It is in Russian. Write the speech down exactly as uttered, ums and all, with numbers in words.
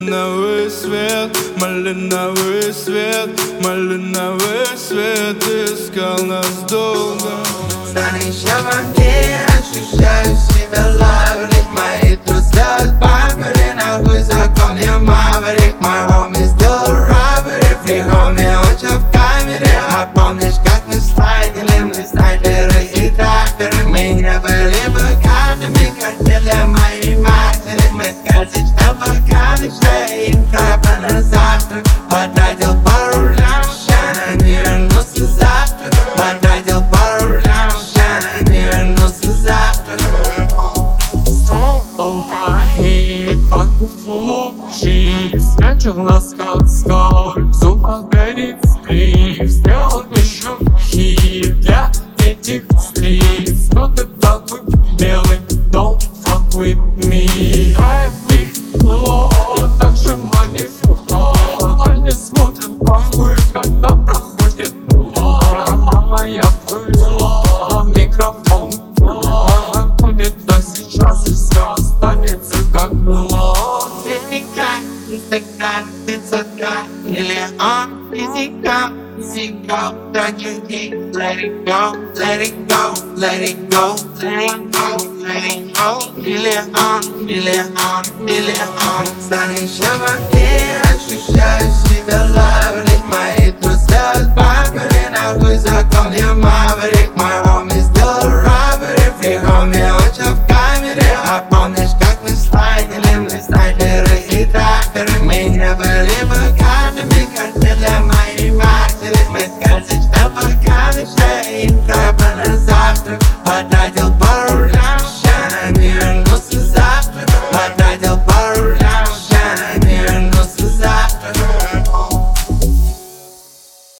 Малиновый свет, малиновый свет, малиновый свет искал нас долго. Станешь я в огне, ощущаю себя лаврик. Мои друзья бамбери, нахуй закон я маврик. Мой homie сделал раббери, при homie он чё в камере. А помнишь, как мы слайдили, мы снайперы и тракторы. Мы не были богатыми, хотели моей матери. Мы скользить на богатых, и крапа на завтрак. Потратил пару лям, ща не вернулся завтра. Потратил пару лям, ща не вернулся завтра. Oh my head, как лучи, скачал на скат-скат, зуб горит сплив, сделал еще хит для этих стриц. Но ты такой белый, don't fuck with me. Хайп ло, так же манифута, они смотрят похуй, когда проходит а моя пыла, микрофон будет до сейчас и все останется как было. Физика, Инстаграм, пятьсотка, миллион. Физика, физика, трачу день. Let it go, let it go, let it go, let it go, let it go. Миллион, миллион, миллион. Станешь я в огне, ощущаю себя лаврик. Мои друзья бамбери, нахуй закон я маврик.